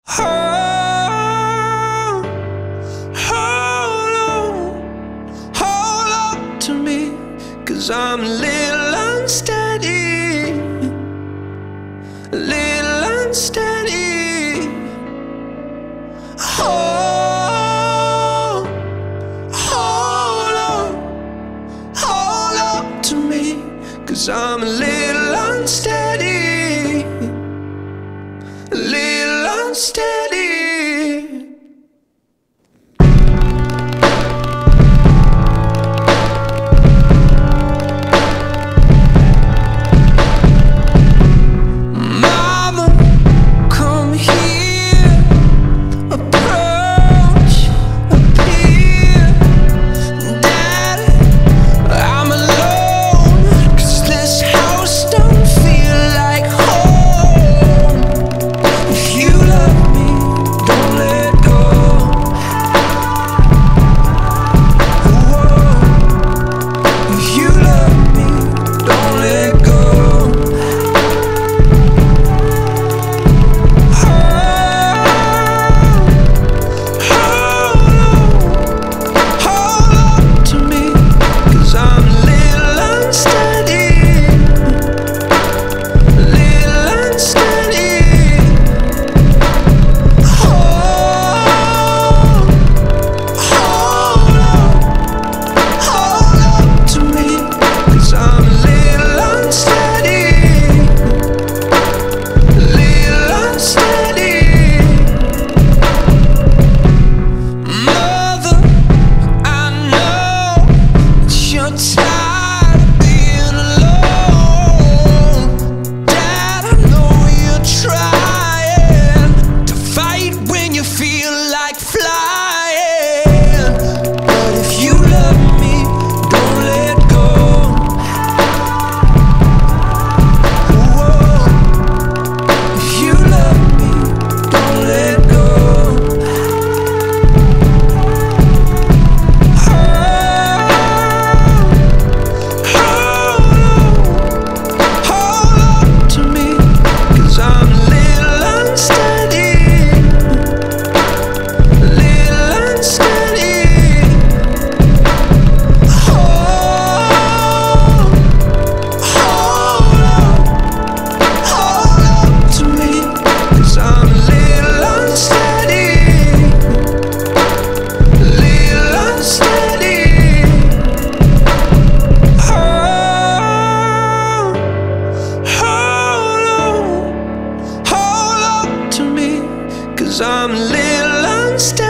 Hold, hold on to me, 'cause I'm a little unsteady, a little unsteady. Hold on to me, 'cause I'm a little unsteady, a little unsteady. Mama, come here, approach, appear. Daddy, I'm alone, 'cause this house don't feel like home. If you love me, don't let go. Whoa. If you love me, don't let go. Hold on to me, 'cause I'm a little unsteady, a little unsteady. Hold on to me, 'cause I'm a little unsteady, a little unsteady. Mother, I know that you're tired of being alone. Dad, I know you're trying to fight when you feel like flying. But if you love me, don't let go. Whoa. If you love me, don't let go. Hold on to me, 'cause I'm a little unsteady, a little unsteady. Hold on to me, 'cause I'm a little unsteady, a little unsteady. Hold on to me, 'cause I'm a little unsteady.